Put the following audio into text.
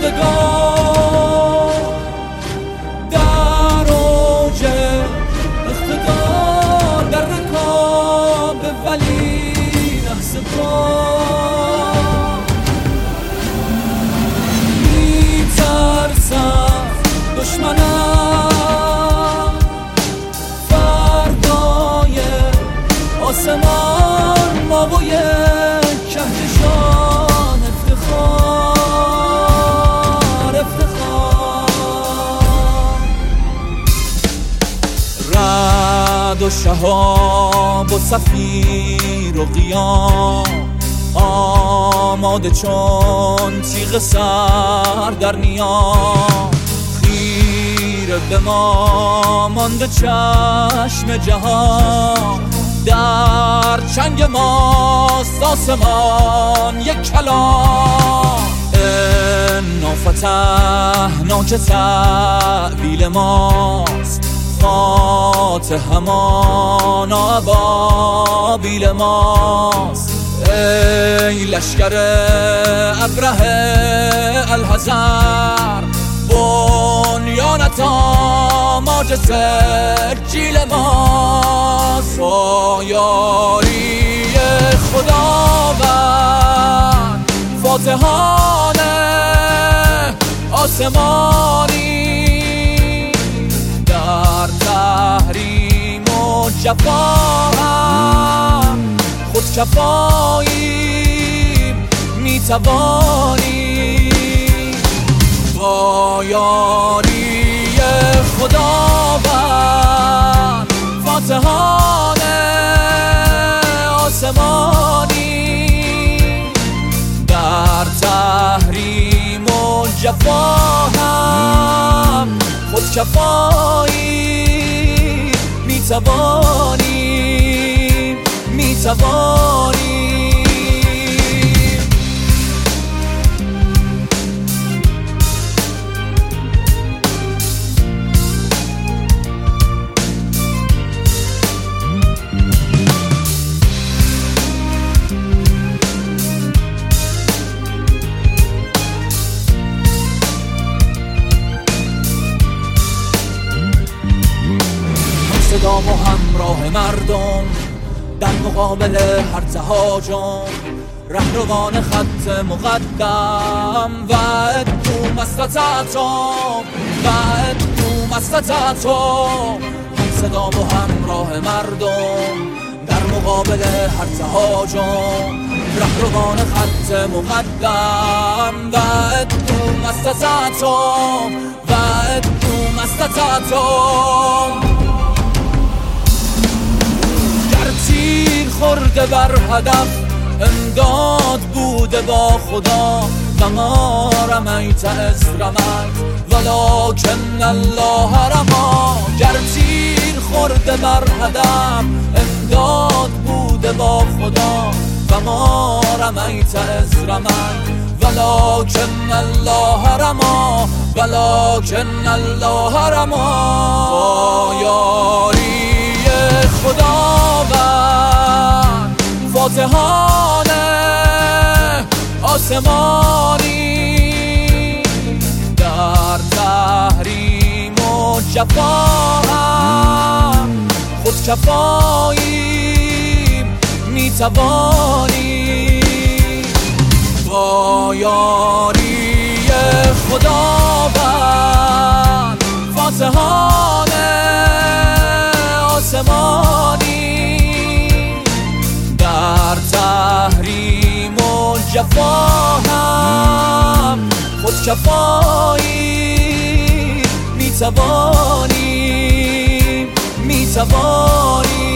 خواستگار در اوج اقتدار، در رکاب ولی لحظه پار میترسم دشمنم فردای آسمان ماوی کهکشان افتخار رعد و شهاب و صفیر و قیام آماده چون تیغ سر در نیام، خیره به ما مانده چشم جهان، در چنگ ماست آسمان یک کلام. انا فتحنا که تعبیل ماست، فاتح همان ابابیل ماست. ای لشکر ابره الحذر، بنیانت آماج سجیل ماست. با یاری خداوند فاتحان آسمانی، در تحریم و جفا هم خود کفاییم میتوانیم. با یاری خداوند فاتحان آسمانی، در تحریم و جفا هم خود کفاییم میتوانیم. صدام و همراه مردم در مقابل هر تهاجم، رهروان خط مقدم و ادو مستطعتم هم صدام و همراه مردم در مقابل هر تهاجم، رهروان خط مقدم و ادو مستطعتم. تیر خورده بر هدف امداد بوده با خدا، و ما رمیت از رمت ولکن الله رما. گر تیر خورده بر هدف امداد بوده با خدا، و ما رمیت از رمت ولکن الله رما. با یاری خداوند فاتحان آسمانی، در تحریم و جفا هم خود کفاییم میتوانیم. با یاری خداوند فاتحان آسمانی، در تحریم و جفا هم خود کفاییم میتوانیم.